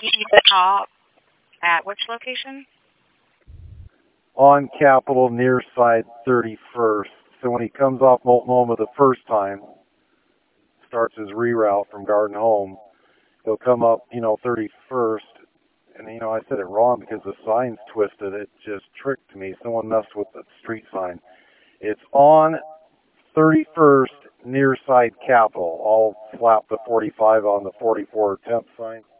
Top at which location? On Capitol near side 31st. So when he comes off Multnomah the first time, starts his reroute from Garden Home, he'll come up, 31st. And, I said it wrong because the sign's twisted. It just tricked me. Someone messed with the street sign. It's on 31st near side Capitol. I'll slap the 45 on the 44 temp sign.